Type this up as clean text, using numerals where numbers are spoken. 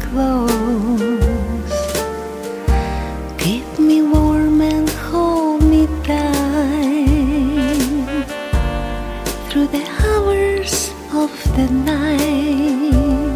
close. Keep me warm and hold me tight through the hours of the night.